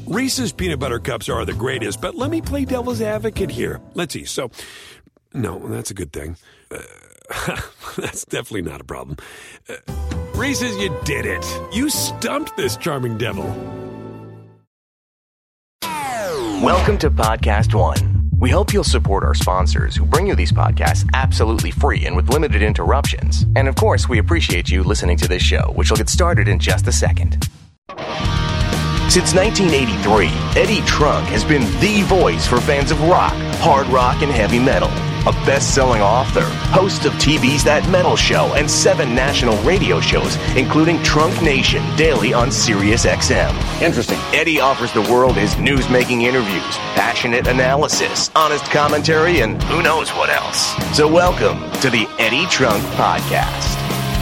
Reese's peanut butter cups are the greatest, but let me play devil's advocate here. Let's see. So, no, that's a good thing. That's definitely not a problem. Reese's, you did it. You stumped this charming devil. Welcome to Podcast One. We hope you'll support our sponsors who bring you these podcasts absolutely free and with limited interruptions. And of course, we appreciate you listening to this show, which will get started in just a second. Since 1983, Eddie Trunk has been the voice for fans of rock, hard rock, and heavy metal. A best-selling author, host of TV's That Metal Show and 7 national radio shows, including Trunk Nation, daily on Sirius XM. Interesting. Eddie offers the world his news-making interviews, passionate analysis, honest commentary, and who knows what else. So welcome to the Eddie Trunk Podcast.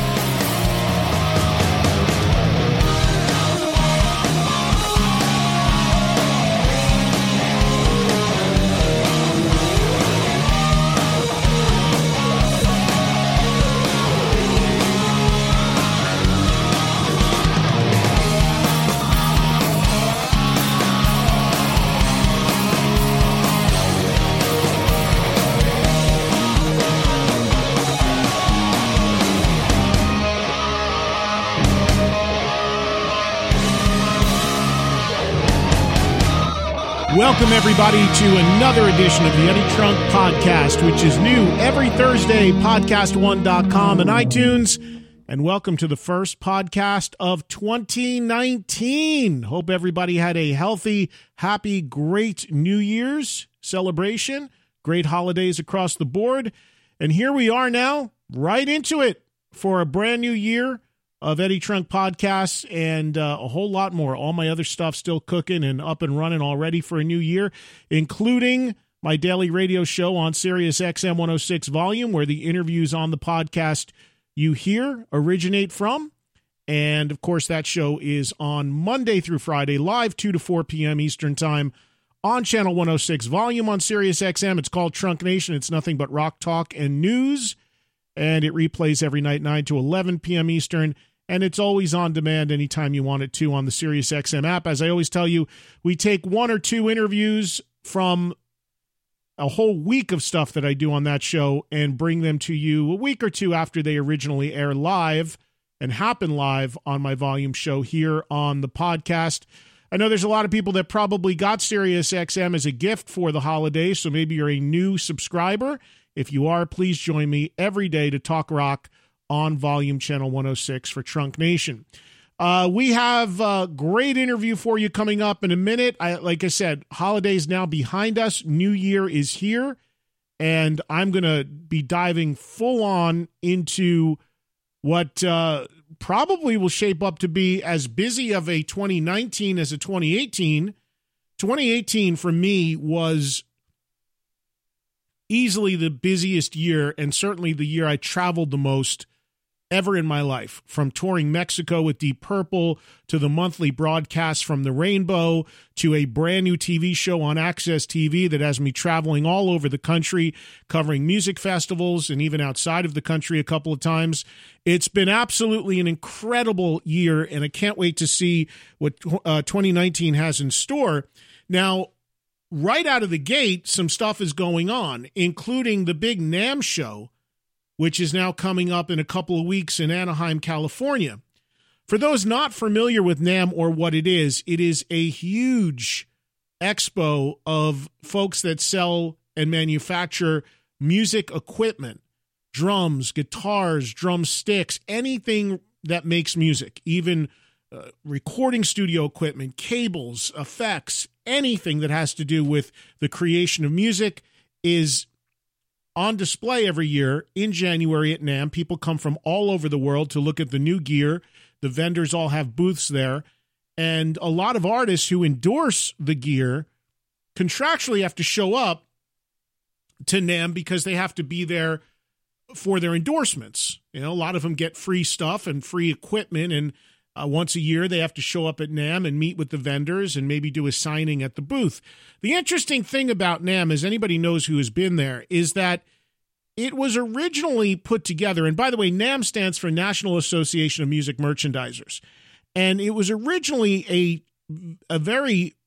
Welcome, everybody, to another edition of the Eddie Trunk Podcast, which is new every Thursday, podcast1.com and iTunes. And welcome to the first podcast of 2019. Hope everybody had a healthy, happy, great New Year's celebration, great holidays across the board. And here we are now, right into it for a brand new year of Eddie Trunk Podcasts and a whole lot more. All my other stuff still cooking and up and running already for a new year, including my daily radio show on Sirius XM 106 Volume, where the interviews on the podcast you hear originate from. And, of course, that show is on Monday through Friday, live 2 to 4 p.m. Eastern Time on Channel 106 Volume on Sirius XM. It's called Trunk Nation. It's nothing but rock talk and news. And it replays every night, 9 to 11 p.m. Eastern. And it's always on demand anytime you want it to on the SiriusXM app. As I always tell you, we take 1 or 2 interviews from a whole week of stuff that I do on that show and bring them to you a week or two after they originally air live and happen live on my volume show here on the podcast. I know there's a lot of people that probably got SiriusXM as a gift for the holidays, so maybe you're a new subscriber. If you are, please join me every day to talk rock on Volume Channel 106 for Trunk Nation. We have a great interview for you coming up in a minute. Like I said, holidays now behind us. New Year is here, and I'm going to be diving full on into what probably will shape up to be as busy of a 2019 as a 2018. 2018 for me was easily the busiest year, and certainly the year I traveled the most ever in my life, from touring Mexico with Deep Purple to the monthly broadcasts from the Rainbow to a brand new TV show on Access TV that has me traveling all over the country, covering music festivals and even outside of the country a couple of times. It's been absolutely an incredible year, and I can't wait to see what 2019 has in store. Now, right out of the gate, some stuff is going on, including the big NAMM show, which is now coming up in a couple of weeks in Anaheim, California. For those not familiar with NAMM or what it is a huge expo of folks that sell and manufacture music equipment, drums, guitars, drumsticks, anything that makes music, even recording studio equipment, cables, effects, anything that has to do with the creation of music is on display every year in January at NAMM. People come from all over the world to look at the new gear. The vendors all have booths there. And a lot of artists who endorse the gear contractually have to show up to NAMM because they have to be there for their endorsements. You know, a lot of them get free stuff and free equipment, and once a year they have to show up at NAMM and meet with the vendors and maybe do a signing at the booth. The interesting thing about NAMM, as anybody knows who has been there, is that it was originally put together, and by the way, NAMM stands for National Association of Music Merchandisers, and it was originally a very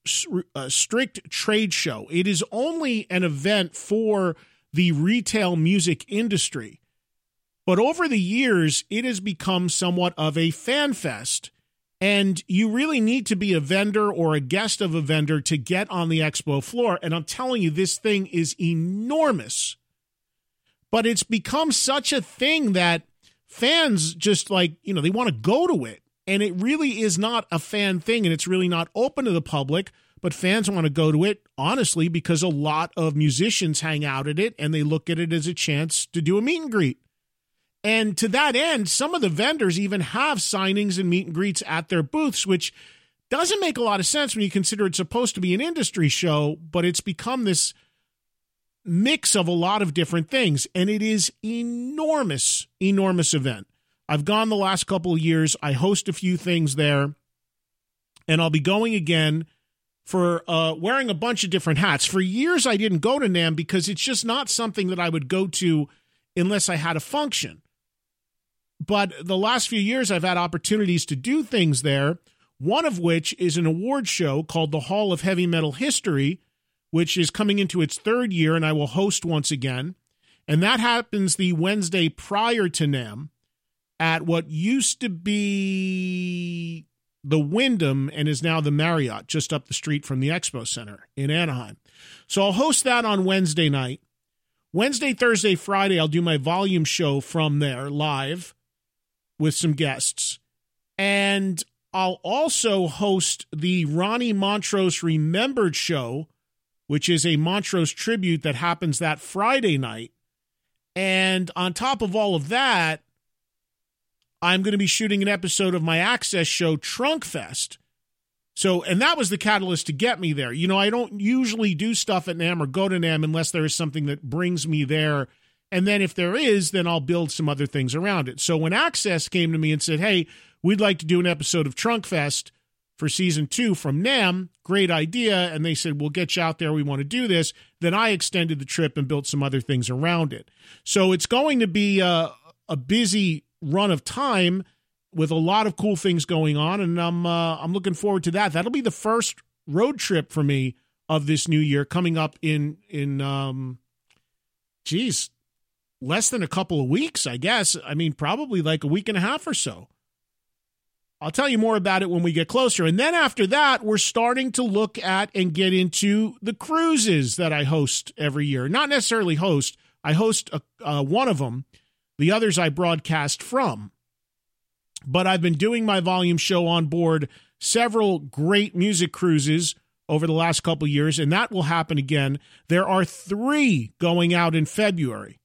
strict trade show. It is only an event for the retail music industry. But over the years, it has become somewhat of a fan fest. And you really need to be a vendor or a guest of a vendor to get on the expo floor. And I'm telling you, this thing is enormous. But it's become such a thing that fans just they want to go to it. And it really is not a fan thing, and it's really not open to the public. But fans want to go to it, honestly, because a lot of musicians hang out at it, and they look at it as a chance to do a meet and greet. And to that end, some of the vendors even have signings and meet and greets at their booths, which doesn't make a lot of sense when you consider it's supposed to be an industry show, but it's become this mix of a lot of different things. And it is enormous event. I've gone the last couple of years. I host a few things there, and I'll be going again for wearing a bunch of different hats. For years, I didn't go to NAMM because it's just not something that I would go to unless I had a function. But the last few years, I've had opportunities to do things there, one of which is an award show called the Hall of Heavy Metal History, which is coming into its third year, and I will host once again. And that happens the Wednesday prior to NAMM at what used to be the Wyndham and is now the Marriott, just up the street from the Expo Center in Anaheim. So I'll host that on Wednesday night. Wednesday, Thursday, Friday, I'll do my volume show from there live with some guests. And I'll also host the Ronnie Montrose Remembered Show, which is a Montrose tribute that happens that Friday night. And on top of all of that, I'm going to be shooting an episode of my Access show, Trunk Fest. And that was the catalyst to get me there. I don't usually do stuff at NAMM or go to NAMM unless there is something that brings me there. And then if there is, then I'll build some other things around it. So when Access came to me and said, hey, we'd like to do an episode of Trunk Fest for season 2 from NAMM, great idea. And they said, we'll get you out there. We want to do this. Then I extended the trip and built some other things around it. So it's going to be a busy run of time with a lot of cool things going on. And I'm looking forward to that. That'll be the first road trip for me of this new year coming up in less than a couple of weeks, I guess. I mean, probably like a week and a half or so. I'll tell you more about it when we get closer. And then after that, we're starting to look at and get into the cruises that I host every year. Not necessarily host. I host one of them. The others I broadcast from. But I've been doing my volume show on board several great music cruises over the last couple of years, and that will happen again. There are 3 going out in February.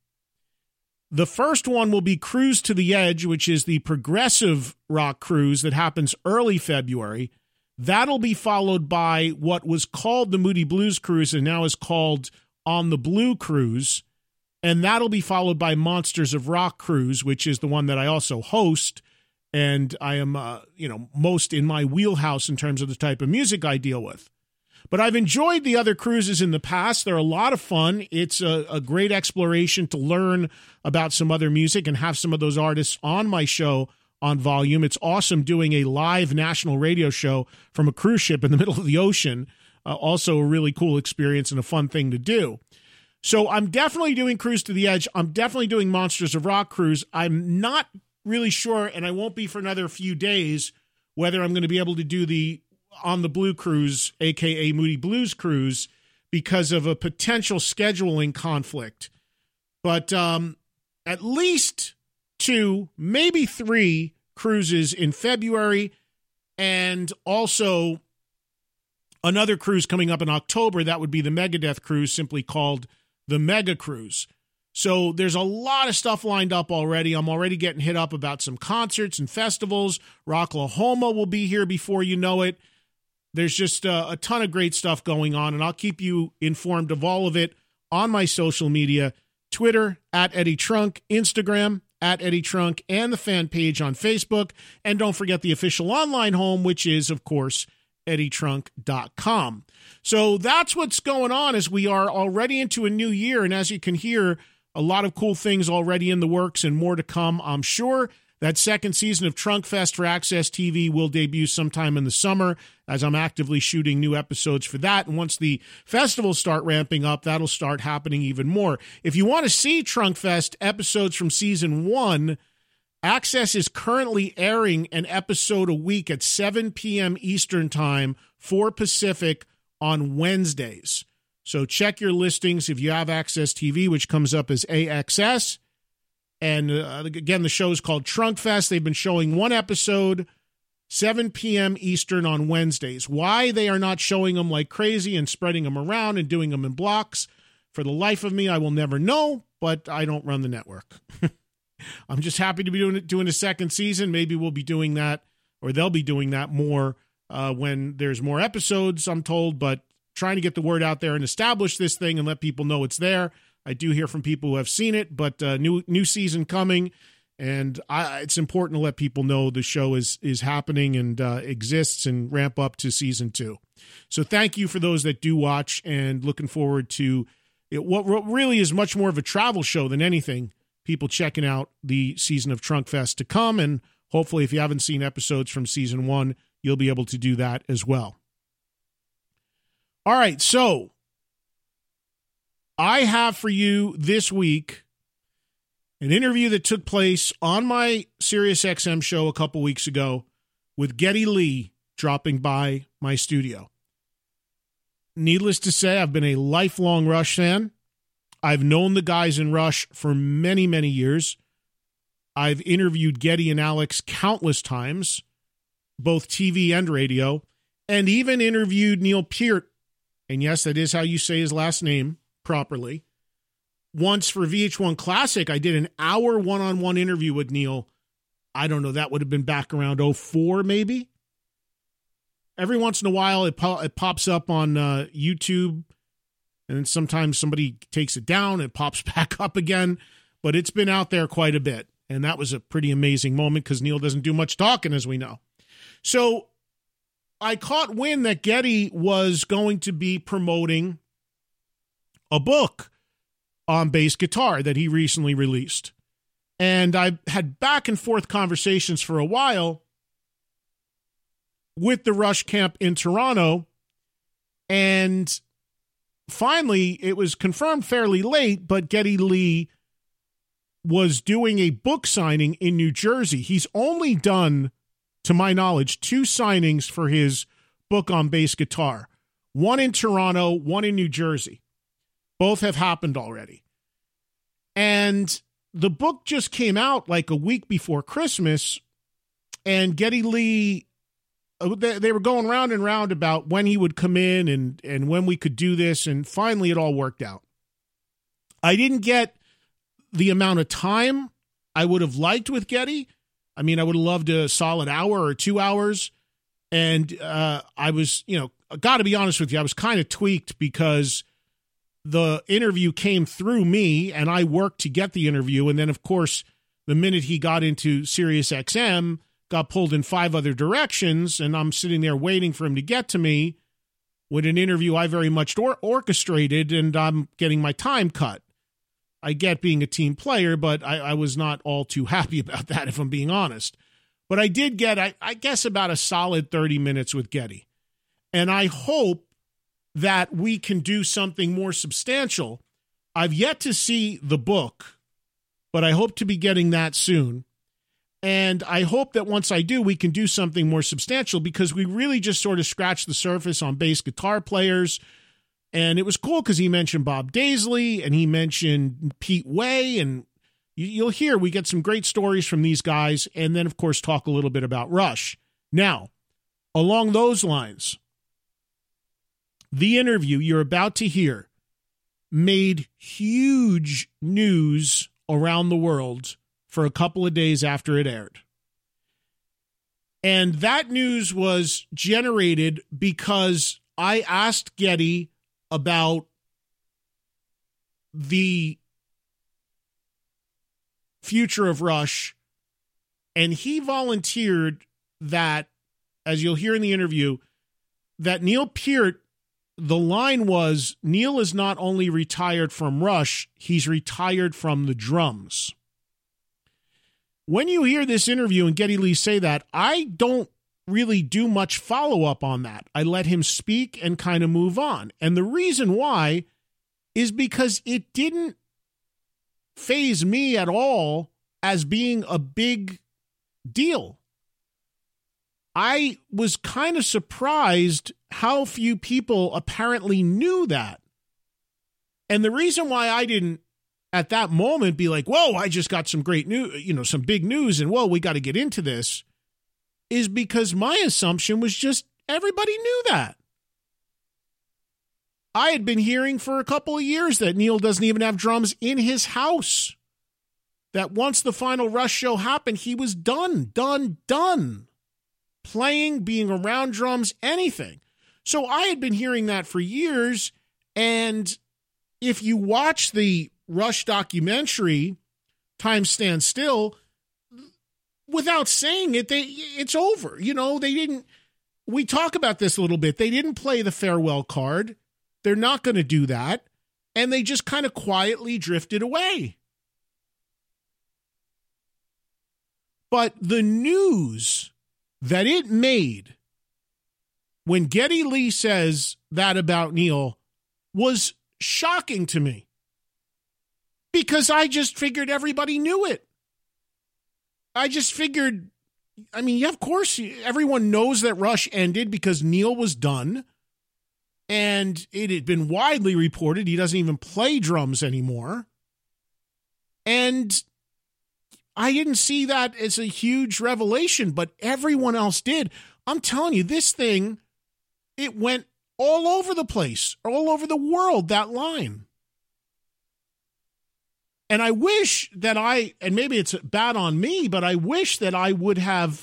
The first one will be Cruise to the Edge, which is the progressive rock cruise that happens early February. That'll be followed by what was called the Moody Blues Cruise and now is called On the Blue Cruise. And that'll be followed by Monsters of Rock Cruise, which is the one that I also host. And I am, most in my wheelhouse in terms of the type of music I deal with. But I've enjoyed the other cruises in the past. They're a lot of fun. It's a great exploration to learn about some other music and have some of those artists on my show on volume. It's awesome doing a live national radio show from a cruise ship in the middle of the ocean. Also a really cool experience and a fun thing to do. So I'm definitely doing Cruise to the Edge. I'm definitely doing Monsters of Rock Cruise. I'm not really sure, and I won't be for another few days, whether I'm going to be able to do the On the Blue Cruise, a.k.a. Moody Blues Cruise, because of a potential scheduling conflict. But at least 2, maybe 3 cruises in February, and also another cruise coming up in October. That would be the Megadeth cruise, simply called the Mega Cruise. So there's a lot of stuff lined up already. I'm already getting hit up about some concerts and festivals. Rocklahoma will be here before you know it. There's just a ton of great stuff going on, and I'll keep you informed of all of it on my social media, Twitter, @EddieTrunk, Instagram, @EddieTrunk, and the fan page on Facebook. And don't forget the official online home, which is, of course, EddieTrunk.com. So that's what's going on as we are already into a new year. And as you can hear, a lot of cool things already in the works and more to come, I'm sure. That second season of Trunk Fest for Access TV will debut sometime in the summer, as I'm actively shooting new episodes for that. And once the festivals start ramping up, that'll start happening even more. If you want to see Trunk Fest episodes from season 1, Access is currently airing an episode a week at 7 p.m. Eastern Time, 4 Pacific on Wednesdays. So check your listings if you have Access TV, which comes up as AXS. And again, the show is called Trunk Fest. They've been showing one episode, 7 p.m. Eastern on Wednesdays. Why they are not showing them like crazy and spreading them around and doing them in blocks, for the life of me, I will never know, but I don't run the network. I'm just happy to be doing a second season. Maybe we'll be doing that, or they'll be doing that more when there's more episodes, I'm told, but trying to get the word out there and establish this thing and let people know it's there. I do hear from people who have seen it, but new season coming, and it's important to let people know the show is happening and exists and ramp up to season 2. So thank you for those that do watch, and looking forward to it. What really is much more of a travel show than anything, people checking out the season of Trunk Fest to come, and hopefully if you haven't seen episodes from season 1, you'll be able to do that as well. All right, so I have for you this week an interview that took place on my SiriusXM show a couple weeks ago with Geddy Lee dropping by my studio. Needless to say, I've been a lifelong Rush fan. I've known the guys in Rush for many, many years. I've interviewed Geddy and Alex countless times, both TV and radio, and even interviewed Neil Peart. And yes, that is how you say his last name properly. Once for VH1 Classic, I did an hour one-on-one interview with Neil. I don't know, that would have been back around 2004 maybe. Every once in a while it pops up on YouTube, and sometimes somebody takes it down, it pops back up again, but it's been out there quite a bit. And that was a pretty amazing moment because Neil doesn't do much talking, as we know. So I caught wind that Geddy was going to be promoting a book on bass guitar that he recently released. And I had back and forth conversations for a while with the Rush camp in Toronto. And finally, it was confirmed fairly late, but Geddy Lee was doing a book signing in New Jersey. He's only done, to my knowledge, 2 signings for his book on bass guitar. One in Toronto, one in New Jersey. Both have happened already. And the book just came out like a week before Christmas, and Geddy Lee, they were going round and round about when he would come in and when we could do this, and finally it all worked out. I didn't get the amount of time I would have liked with Geddy. I mean, I would have loved a solid hour or 2 hours, and I was, got to be honest with you, I was kind of tweaked because the interview came through me and I worked to get the interview. And then, of course, the minute he got into SiriusXM, got pulled in 5 other directions, and I'm sitting there waiting for him to get to me with an interview I very much orchestrated, and I'm getting my time cut. I get being a team player, but I was not all too happy about that, if I'm being honest. But I did get, I guess, about a solid 30 minutes with Geddy. And I hope that we can do something more substantial. I've yet to see the book, but I hope to be getting that soon. And I hope that once I do, we can do something more substantial, because we really just sort of scratched the surface on bass guitar players. And it was cool because he mentioned Bob Daisley and he mentioned Pete Way, and you'll hear we get some great stories from these guys, and then, of course, talk a little bit about Rush. Now, along those lines, the interview you're about to hear made huge news around the world for a couple of days after it aired. And that news was generated because I asked Geddy about the future of Rush, and he volunteered that, as you'll hear in the interview, that Neil Peart, the line was, Neil is not only retired from Rush, he's retired from the drums. when you hear this interview and Geddy Lee say that, I don't really do much follow-up on that. I let him speak and kind of move on. And the reason why is because it didn't faze me at all as being a big deal. I was kind of surprised how few people apparently knew that. And the reason why I didn't at that moment be like, whoa, I just got some great news, some big news, and whoa, we got to get into this, is because my assumption was just everybody knew that. I had been hearing for a couple of years that Neil doesn't even have drums in his house. That once the final Rush show happened, he was done. Playing, being around drums, anything. So I had been hearing that for years, and if you watch the Rush documentary, Time Stands Still, without saying it, it's over. They didn't, we talk about this a little bit, they didn't play the farewell card. They're not going to do that. And they just kind of quietly drifted away. But the news that it made when Geddy Lee says that about Neil was shocking to me. Because I just figured everybody knew it. I just figured, of course, everyone knows that Rush ended because Neil was done. And it had been widely reported he doesn't even play drums anymore. And I didn't see that as a huge revelation, but everyone else did. I'm telling you, this thing, it went all over the place, all over the world, that line. And I wish that and maybe it's bad on me, but I wish that I would have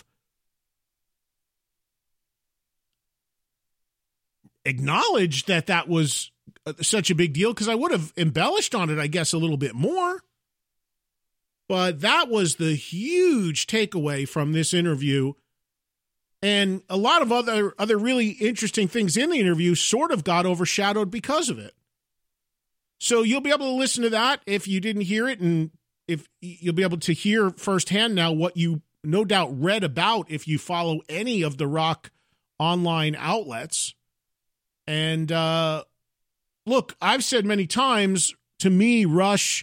acknowledged that was such a big deal, because I would have embellished on it, I guess, a little bit more. But that was the huge takeaway from this interview. And a lot of other really interesting things in the interview sort of got overshadowed because of it. So you'll be able to listen to that if you didn't hear it, and if you'll be able to hear firsthand now what you no doubt read about if you follow any of the rock online outlets. And look, I've said many times, to me, Rush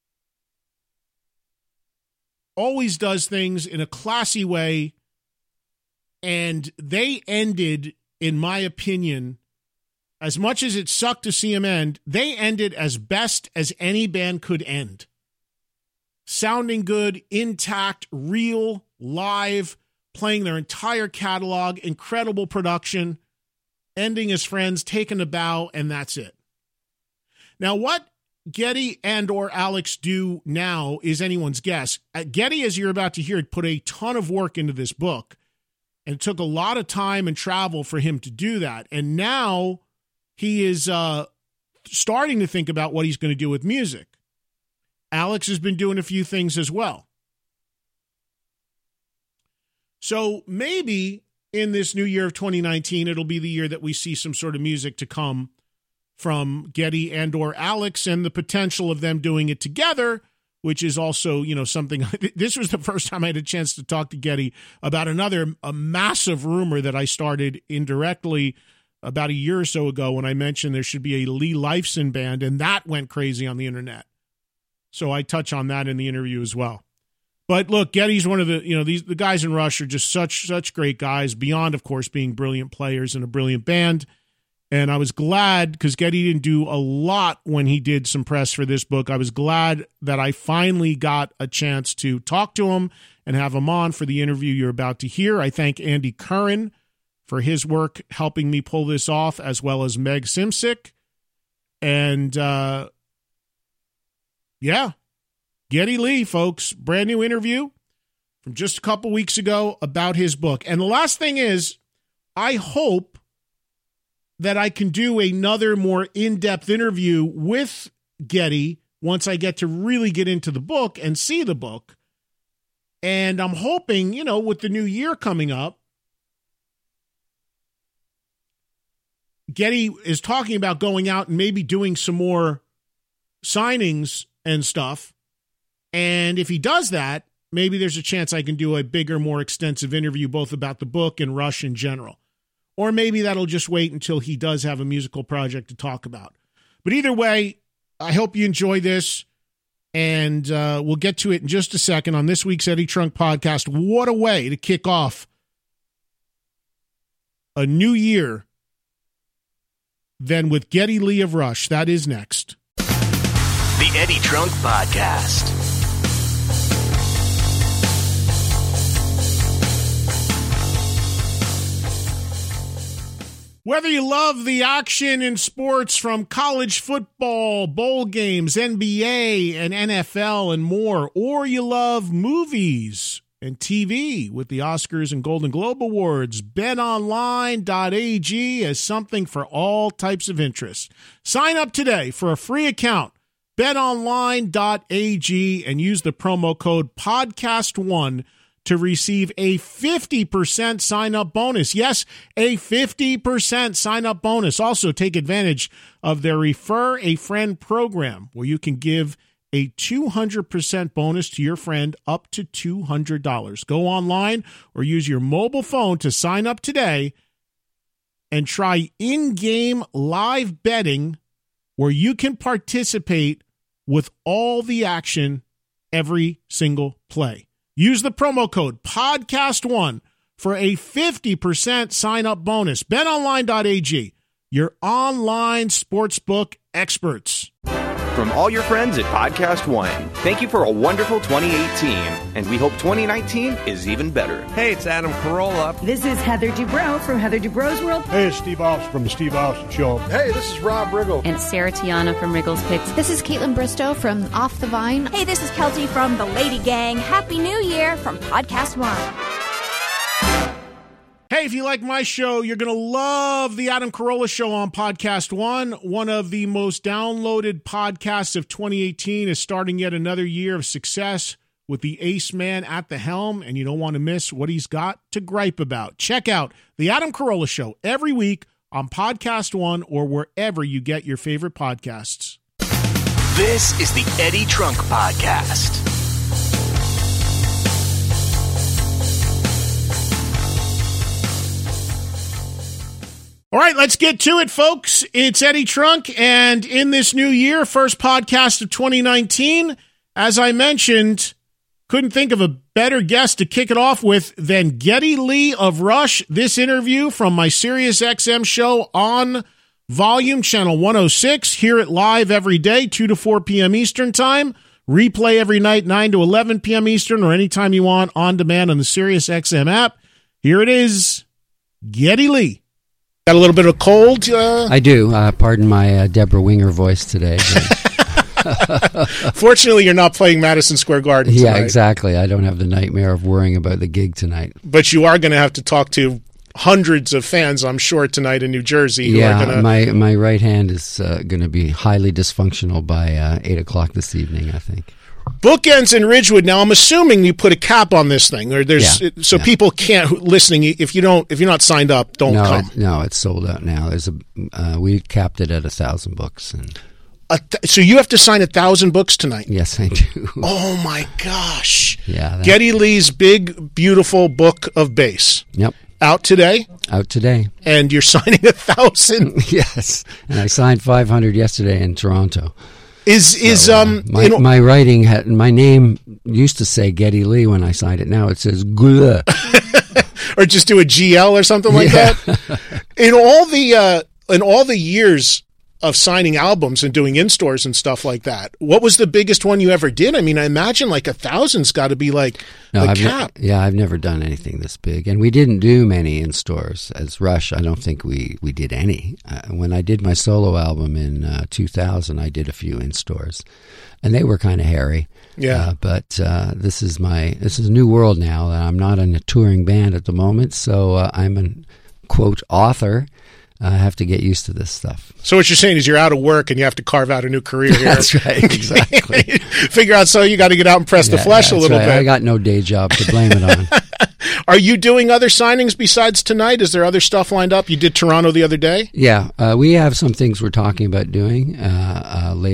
always does things in a classy way, and they ended, in my opinion, as much as it sucked to see them end, they ended as best as any band could end. Sounding good, intact, real, live, playing their entire catalog, incredible production, ending as friends, taking a bow, and that's it. Now, what Geddy and or Alex do now is anyone's guess. Geddy, as you're about to hear, put a ton of work into this book, and it took a lot of time and travel for him to do that. And now he is starting to think about what he's going to do with music. Alex has been doing a few things as well. So maybe in this new year of 2019, it'll be the year that we see some sort of music to come from Geddy and or Alex, and the potential of them doing it together, which is also, something. This was the first time I had a chance to talk to Geddy about a massive rumor that I started indirectly about a year or so ago when I mentioned there should be a Lee Lifeson band, and that went crazy on the internet. So I touch on that in the interview as well. But look, Geddy's one of the, the guys in Rush are just such great guys, beyond, of course, being brilliant players and a brilliant band. And I was glad, because Geddy didn't do a lot when he did some press for this book. I was glad that I finally got a chance to talk to him and have him on for the interview you're about to hear. I thank Andy Curran for his work helping me pull this off, as well as Meg Simsick. And, Geddy Lee, folks, brand new interview from just a couple weeks ago about his book. And the last thing is, I hope that I can do another more in-depth interview with Geddy once I get to really get into the book and see the book. And I'm hoping, with the new year coming up, Geddy is talking about going out and maybe doing some more signings and stuff. And if he does that, maybe there's a chance I can do a bigger, more extensive interview both about the book and Rush in general. Or maybe that'll just wait until he does have a musical project to talk about. But either way, I hope you enjoy this, and we'll get to it in just a second on this week's Eddie Trunk Podcast. What a way to kick off a new year than with Geddy Lee of Rush. That is next. The Eddie Trunk Podcast. Whether you love the action in sports from college football, bowl games, NBA and NFL and more, or you love movies and TV with the Oscars and Golden Globe Awards, BetOnline.ag has something for all types of interests. Sign up today for a free account, BetOnline.ag, and use the promo code PODCAST1 to receive a 50% sign-up bonus. Yes, a 50% sign-up bonus. Also, take advantage of their Refer a Friend program, where you can give a 200% bonus to your friend up to $200. Go online or use your mobile phone to sign up today and try in-game live betting, where you can participate with all the action every single play. Use the promo code PODCAST1 for a 50% sign-up bonus. BetOnline.ag, your online sportsbook experts. From all your friends at Podcast One, thank you for a wonderful 2018, and we hope 2019 is even better. Hey, it's Adam Carolla. This is Heather Dubrow from Heather Dubrow's World. Hey, it's Steve Austin from The Steve Austin Show. Hey, this is Rob Riggle. And Sarah Tiana from Wriggles Picks. This is Caitlin Bristow from Off the Vine. Hey, this is Kelty from The Lady Gang. Happy New Year from Podcast One. Hey, if you like my show, you're going to love the Adam Carolla Show on Podcast One. One of the most downloaded podcasts of 2018 is starting yet another year of success with the ace man at the helm, and you don't want to miss what he's got to gripe about. Check out the Adam Carolla Show every week on Podcast One or wherever you get your favorite podcasts. This is the Eddie Trunk Podcast. All right, let's get to it, folks. It's Eddie Trunk, and in this new year, first podcast of 2019, as I mentioned, couldn't think of a better guest to kick it off with than Geddy Lee of Rush. This interview from my SiriusXM show on Volume, Channel 106. Hear it live every day, 2 to 4 p.m. Eastern Time. Replay every night, 9 to 11 p.m. Eastern, or anytime you want, on demand on the SiriusXM app. Here it is, Geddy Lee. Got a little bit of cold? I do. Pardon my Deborah Winger voice today. Fortunately, you're not playing Madison Square Garden tonight. Yeah, exactly. I don't have the nightmare of worrying about the gig tonight. But you are going to have to talk to hundreds of fans, I'm sure, tonight in New Jersey. Yeah, my right hand is going to be highly dysfunctional by 8 o'clock this evening, I think. Bookends in Ridgewood. Now, I'm assuming you put a cap on this thing, or people can't listening. If you're not signed up, don't come. No, it's sold out now. We capped it at 1,000 books, and so you have to sign 1,000 books tonight. Yes, I do. Oh my gosh! Yeah, Geddy Lee's big, beautiful book of bass. Yep. Out today. And you're signing 1,000. Yes, and I signed 500 yesterday in Toronto. My writing my name used to say Geddy Lee when I signed it. Now it says Gula. Or just do a GL or something like that. In all the years of signing albums and doing in-stores and stuff like that, what was the biggest one you ever did? I mean, I imagine like 1,000's got to be like the cap. I've never done anything this big. And we didn't do many in-stores. As Rush, I don't think we did any. When I did my solo album in 2000, I did a few in-stores. And they were kind of hairy. Yeah. But this is a new world now. I'm not in a touring band at the moment, so I'm an, quote, author. I have to get used to this stuff. So what you're saying is you're out of work and you have to carve out a new career here. That's right, exactly. Figure out, so you got to get out and press the flesh a little bit. I got no day job to blame it on. Are you doing other signings besides tonight? Is there other stuff lined up? You did Toronto the other day? Yeah, we have some things we're talking about doing later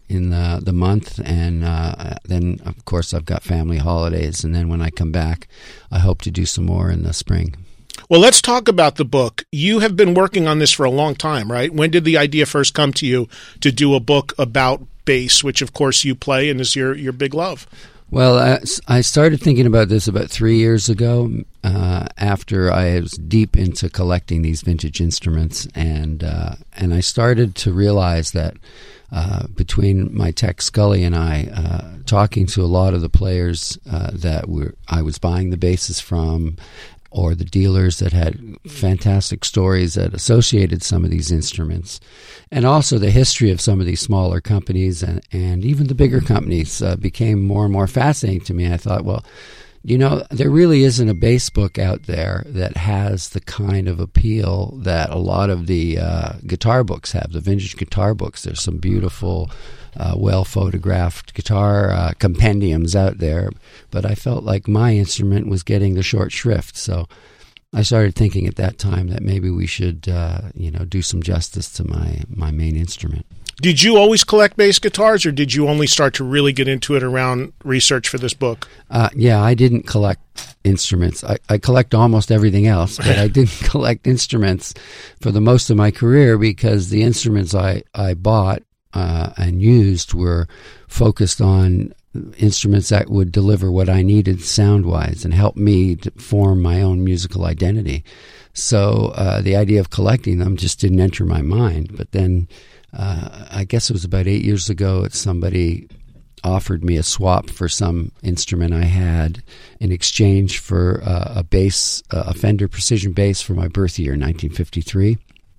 in the month, and then of course I've got family holidays, and then when I come back, I hope to do some more in the spring. Well, let's talk about the book. You have been working on this for a long time, right? When did the idea first come to you to do a book about bass, which of course you play and is your big love? Well, I started thinking about this about 3 years ago, after I was deep into collecting these vintage instruments, and I started to realize that between my tech Scully and I, talking to a lot of the players that I was buying the basses from, or the dealers that had fantastic stories that associated some of these instruments, and also the history of some of these smaller companies and even the bigger companies became more and more fascinating to me. I thought, well, there really isn't a bass book out there that has the kind of appeal that a lot of the guitar books have, the vintage guitar books. There's some beautiful, well-photographed guitar compendiums out there, but I felt like my instrument was getting the short shrift. So I started thinking at that time that maybe we should, do some justice to my main instrument. Did you always collect bass guitars, or did you only start to really get into it around research for this book? Yeah, I didn't collect instruments. I collect almost everything else, but I didn't collect instruments for the most of my career because the instruments I bought and used were focused on instruments that would deliver what I needed sound-wise and help me to form my own musical identity. So the idea of collecting them just didn't enter my mind. But then I guess it was about 8 years ago that somebody offered me a swap for some instrument I had in exchange for a bass, a Fender Precision bass for my birth year, 1953.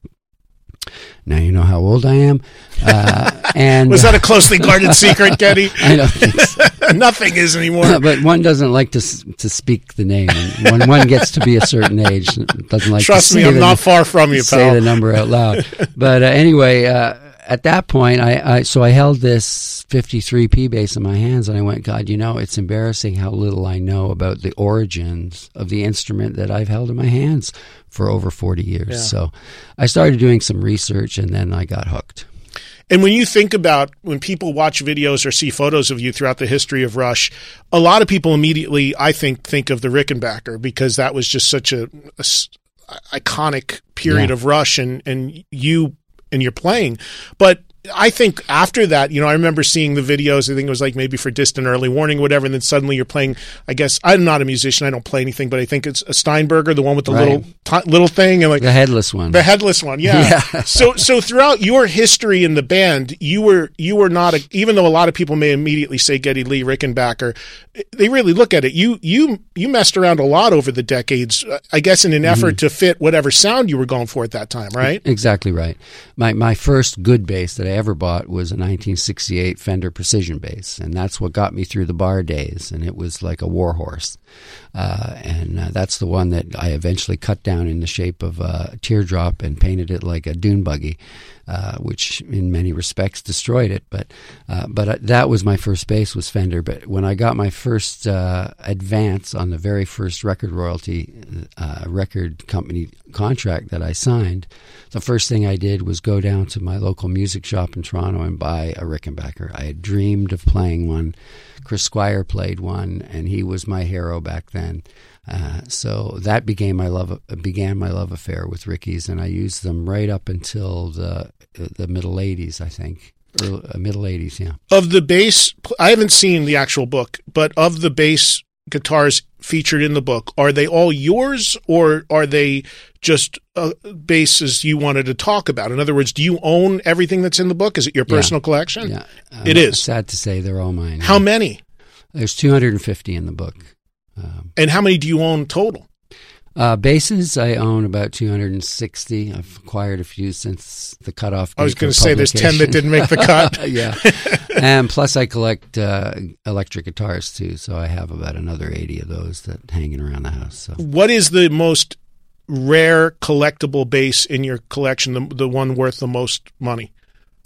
Now you know how old I am. And was that a closely guarded secret, Geddy? I don't think so. Nothing is anymore. But one doesn't like to speak the name. And when one gets to be a certain age, doesn't like Trust to me, I'm not far from you, pal. Say the number out loud. But anyway, at that point, I held this 53P bass in my hands, and I went, God, it's embarrassing how little I know about the origins of the instrument that I've held in my hands for over 40 years. Yeah. So I started doing some research, and then I got hooked. And when you think about when people watch videos or see photos of you throughout the history of Rush, a lot of people immediately, I think of the Rickenbacker, because that was just such a iconic period of Rush and you and your playing. But I think after that, I remember seeing the videos. I think it was like maybe for Distant Early Warning, whatever. And then suddenly you're playing, I guess, I'm not a musician. I don't play anything, but I think it's a Steinberger, the one with the little thing. And like the headless one. The headless one. Yeah. So throughout your history in the band, you were not even though a lot of people may immediately say Geddy Lee Rickenbacker, they really look at it. You messed around a lot over the decades, I guess, in an effort to fit whatever sound you were going for at that time, right? Exactly right. My first good bass that I ever bought was a 1968 Fender Precision bass, and that's what got me through the bar days, and it was like a warhorse. And that's the one that I eventually cut down in the shape of a teardrop and painted it like a dune buggy, which in many respects destroyed it. But that was my first bass, was Fender. But when I got my first advance on the very first record royalty record company contract that I signed, the first thing I did was go down to my local music shop in Toronto and buy a Rickenbacker. I had dreamed of playing one. Chris Squire played one, and he was my hero back then. So that began my love affair with Rickies, and I used them right up until the middle 80s, I think. Middle 80s, yeah. Of the bass, I haven't seen the actual book, but of the bass guitars featured in the book, are they all yours, or are they just basses you wanted to talk about? In other words, do you own everything that's in the book? Is it your personal collection? Yeah. It is. Sad to say, they're all mine. How many? There's 250 in the book. And how many do you own total? Basses, I own about 260. I've acquired a few since the cutoff date. I was going to say there's 10 that didn't make the cut. Yeah. And plus I collect electric guitars too, so I have about another 80 of those that hanging around the house. So. What is the most rare collectible bass in your collection, the one worth the most money?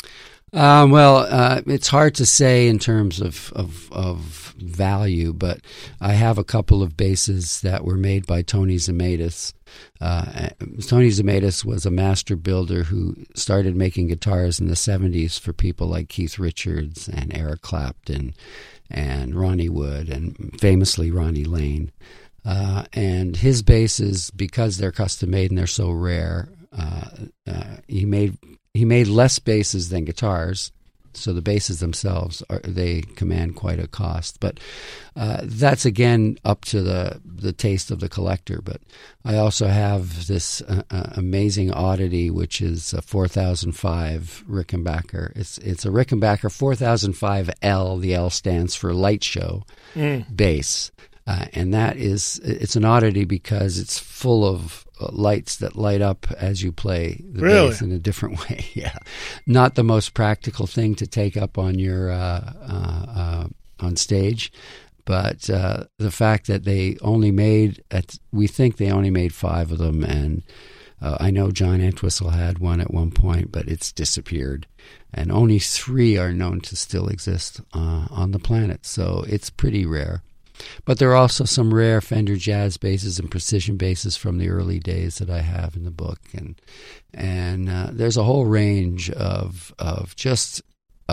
It's hard to say in terms of value, but I have a couple of basses that were made by Tony Zamatis. Tony Zamatis was a master builder who started making guitars in the 70s for people like Keith Richards and Eric Clapton and Ronnie Wood and famously Ronnie Lane. And his basses, because they're custom made and they're so rare, he made less basses than guitars, so the basses themselves they command quite a cost. But that's again up to the taste of the collector. But I also have this amazing oddity, which is a 4005 Rickenbacker. It's a Rickenbacker 4005L. The L stands for light show bass, and it's an oddity because it's full of lights that light up as you play the bass in a different way. Yeah, not the most practical thing to take up on your on stage, but the fact that we think they only made 5 of them, and I know John Entwistle had one at one point, but it's disappeared, and only 3 are known to still exist on the planet. So it's pretty rare. But there are also some rare Fender jazz basses and precision basses from the early days that I have in the book, and there's a whole range of just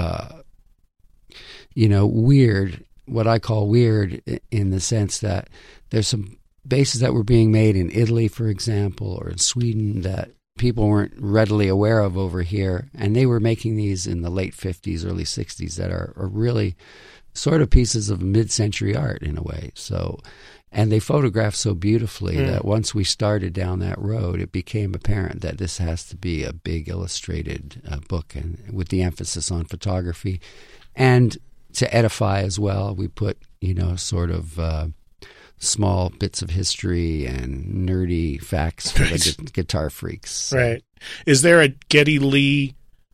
weird, what I call weird, in the sense that there's some basses that were being made in Italy, for example, or in Sweden that people weren't readily aware of over here, and they were making these in the late 50s, early 60s that are really sort of pieces of mid-century art in a way. So, and they photographed so beautifully that once we started down that road, it became apparent that this has to be a big illustrated book, and with the emphasis on photography. And to edify as well, we put, sort of small bits of history and nerdy facts for the guitar freaks. Right. Is there a Geddy Lee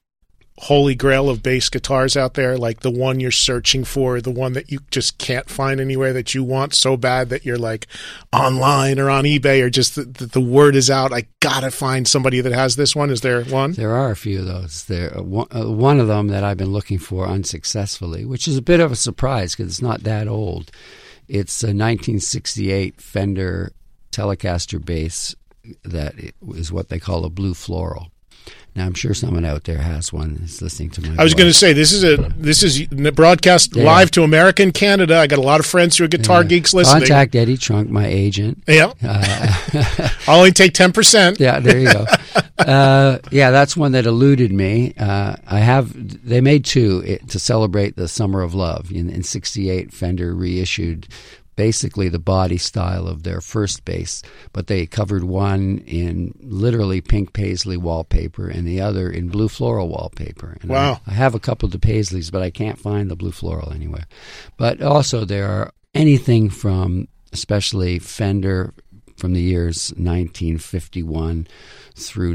holy grail of bass guitars out there, like the one you're searching for, the one that you just can't find anywhere, that you want so bad that you're like online or on eBay, or just the word is out, I gotta find somebody that has this one? Is there one? There are a few of those. One of them that I've been looking for unsuccessfully, which is a bit of a surprise because it's not that old. It's a 1968 Fender Telecaster bass that is what they call a blue floral. Now, I'm sure someone out there has one that's listening to my I was going to say, this is broadcast live to America and Canada. I got a lot of friends who are guitar geeks listening. Contact Eddie Trunk, my agent. Yeah. I'll only take 10%. Yeah, there you go. That's one that eluded me. They made 2 to celebrate the Summer of Love. In 68, Fender reissued basically the body style of their first bass, but they covered one in literally pink paisley wallpaper and the other in blue floral wallpaper. And wow. I have a couple of the paisleys, but I can't find the blue floral anywhere. But also there are anything from, especially Fender, from the years 1951 through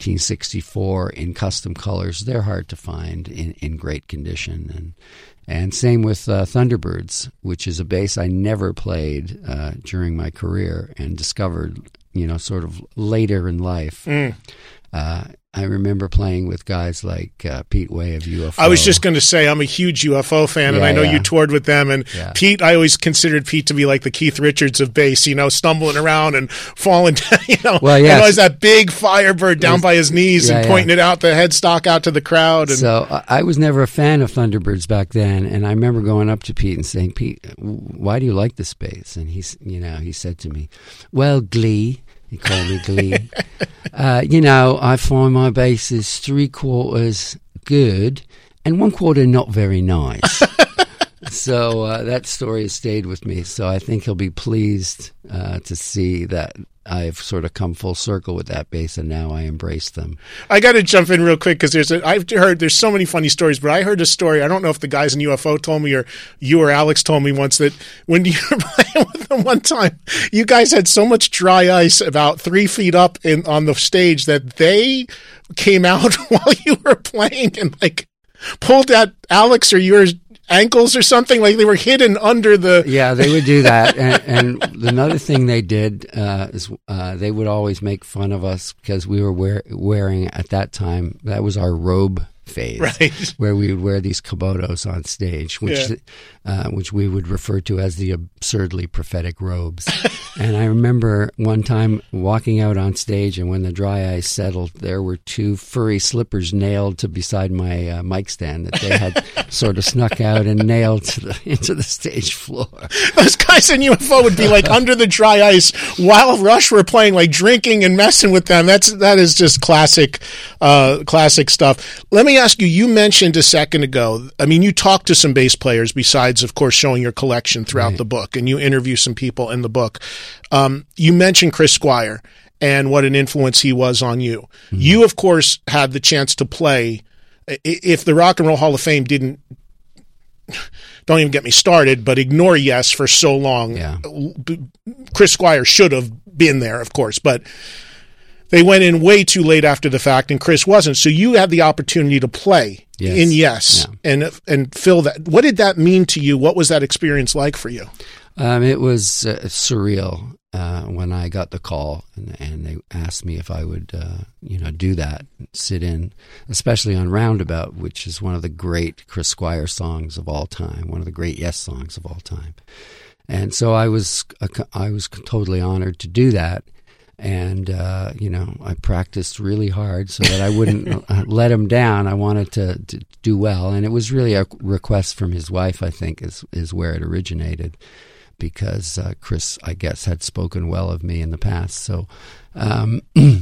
1964 in custom colors. They're hard to find in great condition. And same with Thunderbirds, which is a bass I never played during my career and discovered, sort of later in life. I remember playing with guys like Pete Way of UFO. I was just going to say, I'm a huge UFO fan, and I know you toured with them. And Pete, I always considered Pete to be like the Keith Richards of bass, stumbling around and falling down, Well, yes. And always that big Firebird down by his knees and pointing it out, the headstock out to the crowd. And so I was never a fan of Thunderbirds back then, and I remember going up to Pete and saying, Pete, why do you like this bass? And he said to me, well, Glee. He called me Glee. I find my bass is 3/4 good and 1/4 not very nice. So that story has stayed with me. So I think he'll be pleased to see that I've sort of come full circle with that bass, and now I embrace them. I got to jump in real quick because I've heard there's so many funny stories, but I heard a story. I don't know if the guys in UFO told me or you or Alex told me once that when you were playing with them one time, you guys had so much dry ice about 3 feet up on the stage that they came out while you were playing and like pulled at Alex or yours ankles or something, like they were hidden under the... Yeah, they would do that. And another thing they did is they would always make fun of us because we were wearing, at that time, that was our robe phase, right, where we would wear these kibotos on stage, which we would refer to as the absurdly prophetic robes. And I remember one time walking out on stage, and when the dry ice settled, there were 2 furry slippers nailed to beside my mic stand that they had sort of snuck out and nailed into the stage floor. Those guys in UFO would be like under the dry ice while Rush were playing, like drinking and messing with them. That is just classic stuff. Let me ask you, you mentioned a second ago, I mean, you talked to some bass players besides, of course, showing your collection throughout the book, and you interview some people in the book. You mentioned Chris Squire and what an influence he was on you. Mm-hmm. You, of course, had the chance to play. If the Rock and Roll Hall of Fame didn't, don't even get me started, but ignore Yes for so long. Yeah. Chris Squire should have been there, of course, but they went in way too late after the fact, and Chris wasn't. So you had the opportunity to play in Yes and fill that. What did that mean to you? What was that experience like for you? It was surreal when I got the call, and they asked me if I would, do that, sit in, especially on Roundabout, which is one of the great Chris Squire songs of all time, one of the great Yes songs of all time. And so I was totally honored to do that. And, I practiced really hard so that I wouldn't let him down. I wanted to do well. And it was really a request from his wife, I think, is where it originated, because Chris, I guess, had spoken well of me in the past. So on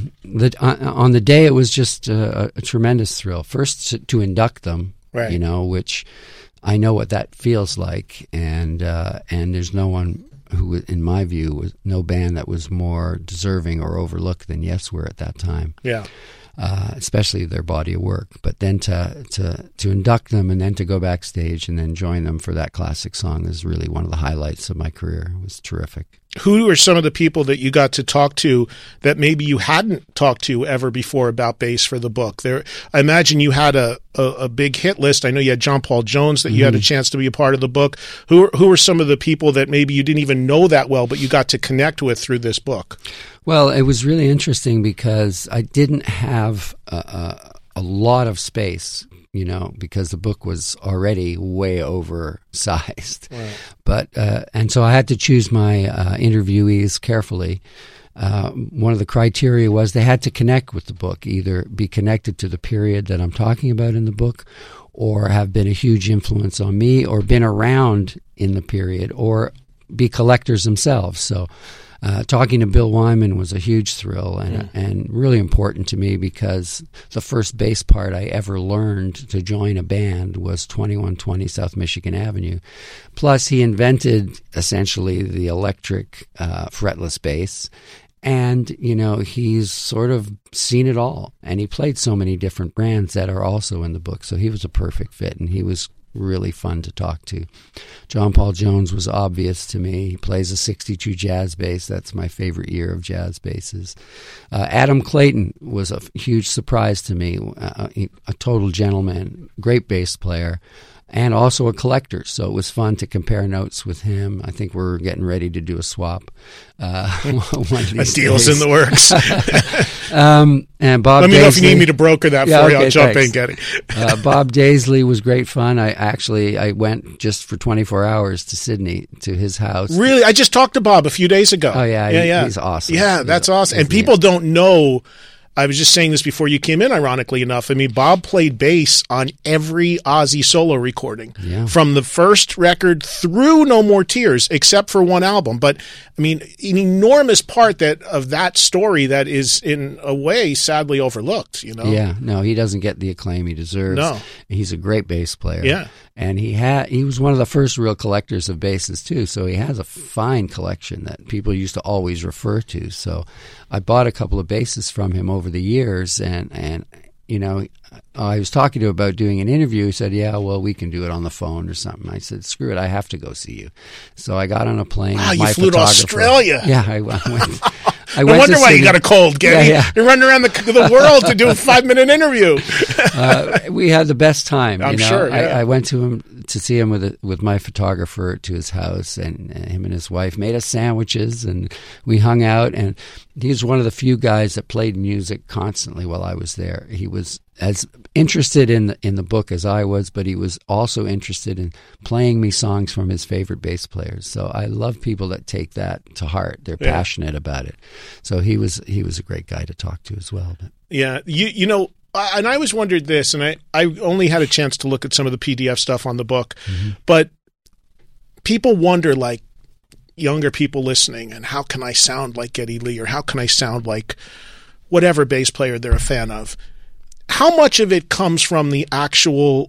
the day, it was just a tremendous thrill. First, to induct them, right, which I know what that feels like. And there's no one who, in my view, was no band that was more deserving or overlooked than Yes were at that time. Yeah. Especially their body of work. But then to induct them and then to go backstage and then join them for that classic song is really one of the highlights of my career. It was terrific. Who are some of the people that you got to talk to that maybe you hadn't talked to ever before about bass for the book? I imagine you had a big hit list. I know you had John Paul Jones that you had a chance to be a part of the book. Who are some of the people that maybe you didn't even know that well, but you got to connect with through this book? Well, it was really interesting because I didn't have a lot of space, because the book was already way oversized. Right. But and so I had to choose my interviewees carefully. One of the criteria was they had to connect with the book, either be connected to the period that I'm talking about in the book, or have been a huge influence on me, or been around in the period, or be collectors themselves. So talking to Bill Wyman was a huge thrill and really important to me, because the first bass part I ever learned to join a band was 2120 South Michigan Avenue. Plus, he invented essentially the electric fretless bass. And, he's sort of seen it all. And he played so many different brands that are also in the book. So he was a perfect fit, and he was really fun to talk to. John Paul Jones was obvious to me. He plays a 62 jazz bass. That's my favorite year of jazz basses. Adam Clayton was a huge surprise to me. A total gentleman, great bass player, and also a collector. So it was fun to compare notes with him. I think we're getting ready to do a swap. A deal's in the works. And Bob Let me Daisley, know if you need me to broker that for you. I'll jump in and get it. Bob Daisley was great fun. I went just for 24 hours to Sydney, to his house. Really? I just talked to Bob a few days ago. Oh, yeah. He's awesome. Yeah, that's awesome. And people don't know. I was just saying this before you came in, ironically enough. I mean, Bob played bass on every Ozzy solo recording, from the first record through No More Tears, except for one album. But, I mean, an enormous part of that story that is, in a way, sadly overlooked, Yeah, no, he doesn't get the acclaim he deserves. No. He's a great bass player. Yeah. And he was one of the first real collectors of basses, too. So he has a fine collection that people used to always refer to. So I bought a couple of basses from him over the years, and I was talking to him about doing an interview. He said, yeah, well, we can do it on the phone or something. I said, screw it, I have to go see you. So I got on a plane. Wow, you flew to Australia. Yeah, I went. No wonder why you got a cold, Gary. Yeah. You're running around the world to do a 5-minute interview. We had the best time. I'm sure. Yeah. I went to see him with my photographer to his house, and him and his wife made us sandwiches, and we hung out. And he was one of the few guys that played music constantly while I was there. He was as interested in the book as I was, but he was also interested in playing me songs from his favorite bass players. So I love people that take that to heart. They're passionate about it. So he was a great guy to talk to as well. But. Yeah, you know, and I always wondered this, and I only had a chance to look at some of the PDF stuff on the book, but people wonder, like, younger people listening, and how can I sound like Geddy Lee, or how can I sound like whatever bass player they're a fan of? How much of it comes from the actual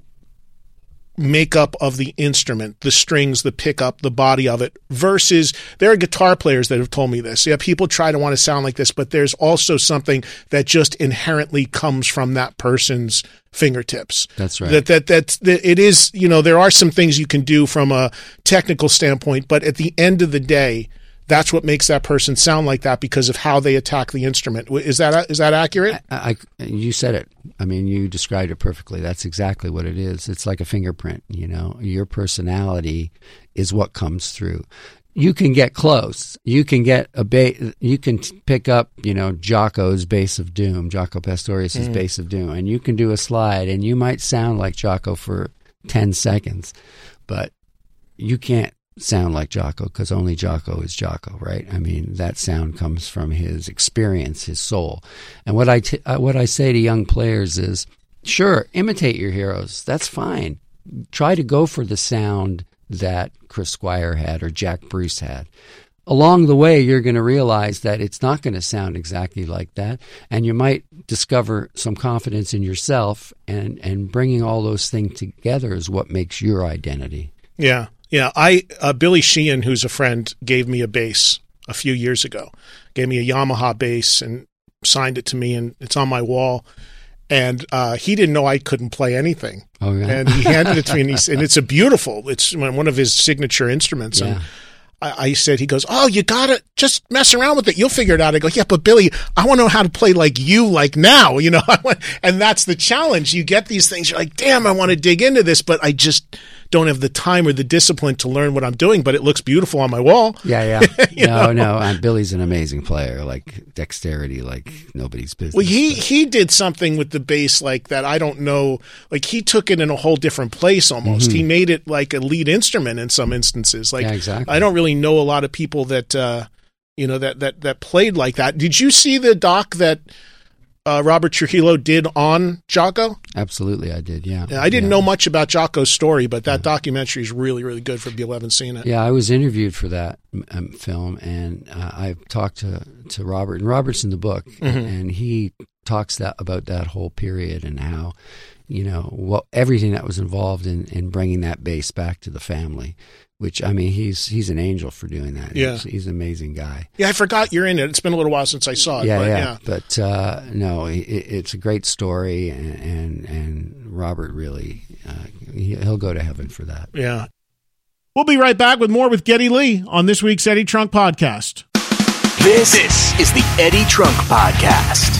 makeup of the instrument, the strings, the pickup, the body of it, versus there are guitar players that have told me this. Yeah, people try to want to sound like this, but there's also something that just inherently comes from that person's fingertips. That's right. That it is, you know, there are some things you can do from a technical standpoint, but at the end of the day, that's what makes that person sound like that, because of how they attack the instrument. Is that accurate? You said it. I mean, you described it perfectly. That's exactly what it is. It's like a fingerprint, you know. Your personality is what comes through. You can get close. You can get you can pick up, you know, Jaco's Bass of Doom, Jaco Pastorius' Bass of Doom, and you can do a slide, and you might sound like Jaco for 10 seconds, but you can't sound like Jaco, because only Jaco is Jaco, right? I mean, that sound comes from his experience, his soul. And what I say to young players is, sure, imitate your heroes. That's fine. Try to go for the sound that Chris Squire had or Jack Bruce had. Along the way, you're going to realize that it's not going to sound exactly like that, and you might discover some confidence in yourself, and bringing all those things together is what makes your identity. Yeah. Yeah, Billy Sheehan, who's a friend, gave me a bass a few years ago. Gave me a Yamaha bass and signed it to me, and it's on my wall. And he didn't know I couldn't play anything. Oh, yeah. And he handed it to me, and it's it's one of his signature instruments. Yeah. And I said, he goes, "Oh, you got to just mess around with it. You'll figure it out." I go, "Yeah, but Billy, I want to know how to play like you, like now, you know." And that's the challenge. You get these things, you're like, damn, I want to dig into this, but I just don't have the time or the discipline to learn what I'm doing, but it looks beautiful on my wall. Yeah. No. Billy's an amazing player, like dexterity, like nobody's business. Well, he did something with the bass like that. I don't know. Like, he took it in a whole different place almost. He made it like a lead instrument in some instances. Like, yeah, exactly. I don't really know a lot of people that, that played like that. Did you see the doc that Robert Trujillo did on Jaco? Absolutely, I did, yeah. I didn't know much about Jaco's story, but that documentary is really, really good for people who haven't seen it. Yeah, I was interviewed for that film, and I talked to Robert, and Robert's in the book, and he talks about that whole period and how, you know, everything that was involved in bringing that bass back to the family. Which, I mean, he's an angel for doing that. Yeah. He's an amazing guy. Yeah, I forgot you're in it. It's been a little while since I saw it. But no, it's a great story, and Robert really, he'll go to heaven for that. Yeah. We'll be right back with more with Geddy Lee on this week's Eddie Trunk Podcast. This is the Eddie Trunk Podcast.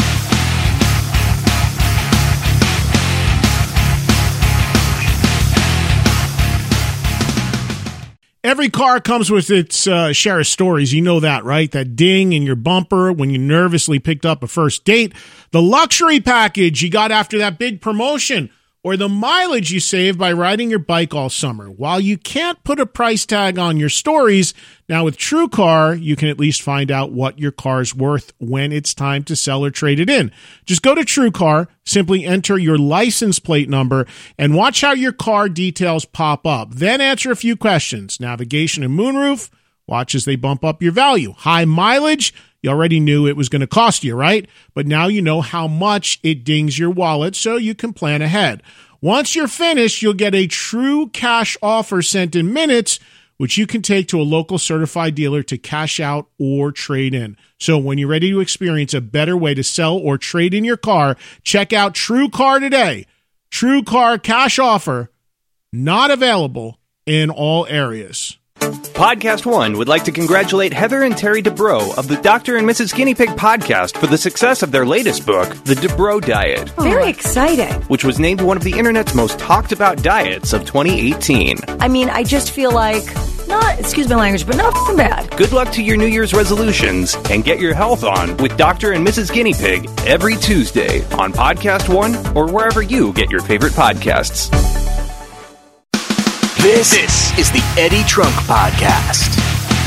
Every car comes with its share of stories. You know that, right? That ding in your bumper when you nervously picked up a first date, the luxury package you got after that big promotion, or the mileage you saved by riding your bike all summer. While you can't put a price tag on your stories, now with TrueCar, you can at least find out what your car's worth when it's time to sell or trade it in. Just go to TrueCar, simply enter your license plate number, and watch how your car details pop up. Then answer a few questions. Navigation and moonroof. Watch as they bump up your value. High mileage. You already knew it was going to cost you, right? But now you know how much it dings your wallet, so you can plan ahead. Once you're finished, you'll get a true cash offer sent in minutes, which you can take to a local certified dealer to cash out or trade in. So when you're ready to experience a better way to sell or trade in your car, check out TrueCar today. TrueCar cash offer, not available in all areas. Podcast One would like to congratulate Heather and Terry Dubrow of the Dr. and Mrs. Guinea Pig podcast for the success of their latest book, The Dubrow Diet. Very exciting. Which was named one of the internet's most talked about diets of 2018. I mean, I just feel like not, excuse my language, but not f***ing bad. Good luck to your New Year's resolutions and get your health on with Dr. and Mrs. Guinea Pig every Tuesday on Podcast One or wherever you get your favorite podcasts. This is the Eddie Trunk Podcast.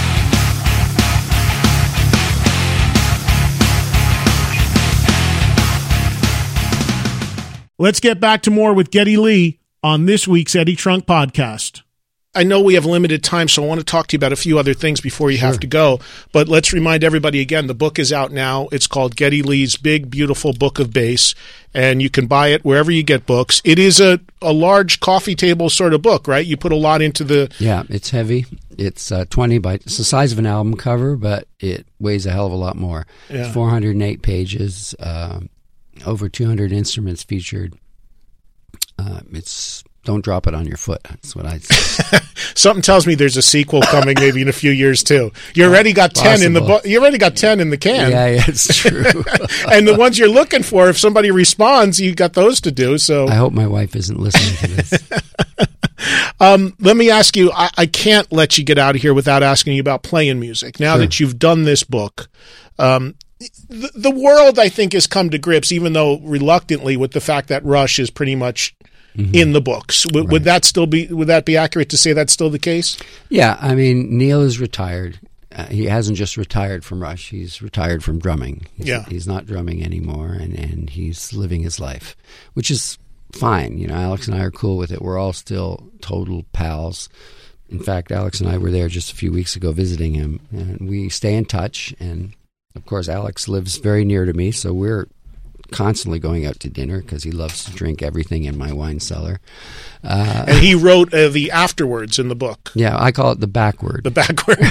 Let's get back to more with Geddy Lee on this week's Eddie Trunk Podcast. I know we have limited time, so I want to talk to you about a few other things before you have to go. But let's remind everybody again, the book is out now. It's called Geddy Lee's Big, Beautiful Book of Bass, and you can buy it wherever you get books. It is a large coffee table sort of book, right? You put a lot into the... Yeah, it's heavy. It's 20 by... It's the size of an album cover, but it weighs a hell of a lot more. Yeah. It's 408 pages, over 200 instruments featured. It's... Don't drop it on your foot. That's what I say. Something tells me there's a sequel coming maybe in a few years too. You already got 10 in the book. You already got 10 in the can. Yeah, it's true. And the ones you're looking for, if somebody responds, you got those to do. So I hope my wife isn't listening to this. Let me ask you, I can't let you get out of here without asking you about playing music. Now that you've done this book, the world, I think, has come to grips, even though reluctantly, with the fact that Rush is pretty much in the books. Would that be accurate to say that's still the case? Yeah, I mean, Neil is retired. He hasn't just retired from Rush. He's retired from drumming. He's not drumming anymore, and he's living his life, which is fine. You know, Alex and I are cool with it. We're all still total pals. In fact, Alex and I were there just a few weeks ago visiting him, and we stay in touch. And, of course, Alex lives very near to me, so we're constantly going out to dinner because he loves to drink everything in my wine cellar. And he wrote the afterwards in the book. Yeah, I call it the backward. The backward,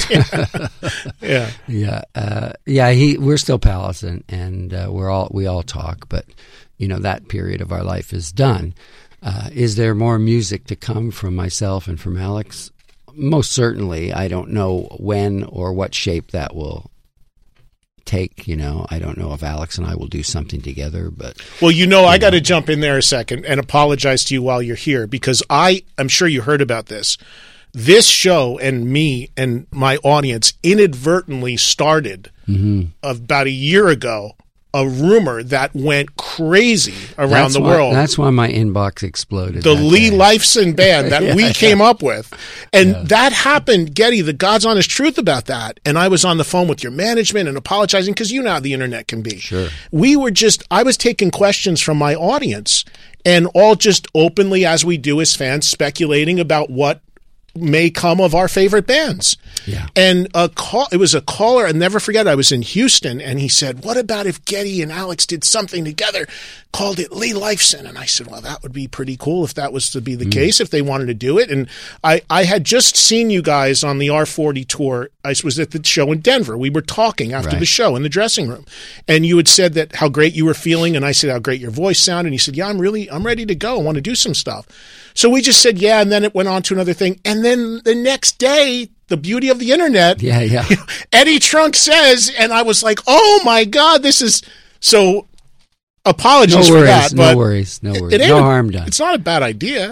yeah. We're still pals, and we all talk, but you know that period of our life is done. Is there more music to come from myself and from Alex? Most certainly. I don't know when or what shape that will take. You know, I don't know if Alex and I will do something together, but well, I got to jump in there a second and apologize to you while you're here, because I'm sure you heard about this. This show and me and my audience inadvertently started about a year ago a rumor that went crazy around the world. That's why my inbox exploded. The Lee Lifeson band that we came up with. And that happened, Geddy, the God's honest truth about that. And I was on the phone with your management and apologizing, because you know how the internet can be. Sure. I was taking questions from my audience, and all just openly, as we do as fans, speculating about what may come of our favorite bands. Yeah. And it was a caller, I'll never forget, I was in Houston, and he said, what about if Geddy and Alex did something together, called it Lee Lifeson? And I said, well, that would be pretty cool if that was to be the case, if they wanted to do it. And I had just seen you guys on the R40 tour. I was at the show in Denver. We were talking after the show in the dressing room, and you had said that how great you were feeling, and I said how great your voice sounded, and he said, yeah, I'm ready to go. I want to do some stuff. So we just said, yeah, and then it went on to another thing. And then the next day, the beauty of the internet, Eddie Trunk says, and I was like, oh my God, this is so. Apologies for that. But no worries. No harm done. It's not a bad idea.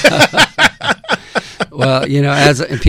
Well, you know,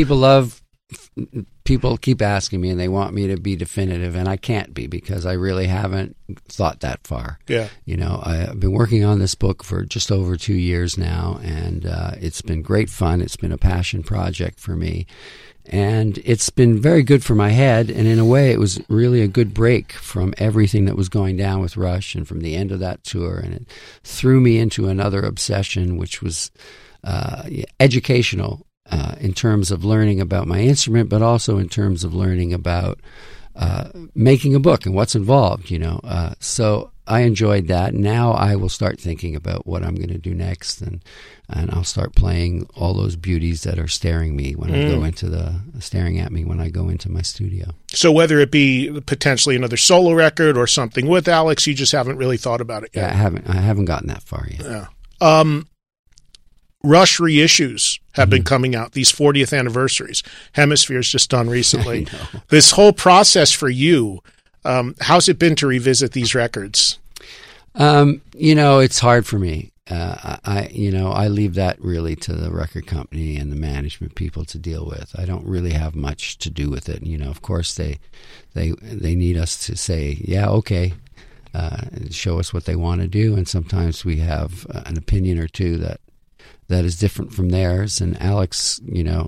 people keep asking me, and they want me to be definitive, and I can't be, because I really haven't thought that far. Yeah. You know, I've been working on this book for just over 2 years now, and it's been great fun. It's been a passion project for me, and it's been very good for my head, and in a way it was really a good break from everything that was going down with Rush and from the end of that tour, and it threw me into another obsession, which was educational. In terms of learning about my instrument, but also in terms of learning about making a book and what's involved, you know. So I enjoyed that. Now I will start thinking about what I'm going to do next, and I'll start playing all those beauties that are staring at me when I go into my studio. So whether it be potentially another solo record or something with Alex, you just haven't really thought about it yet. Yeah, I haven't gotten that far yet. Yeah. Rush reissues have been coming out, these 40th anniversaries. Hemisphere's just done recently. This whole process for you, how's it been to revisit these records? You know, it's hard for me. I leave that really to the record company and the management people to deal with. I don't really have much to do with it. Of course they need us to say, yeah, okay, show us what they want to do, and sometimes we have an opinion or two that is different from theirs. And Alex,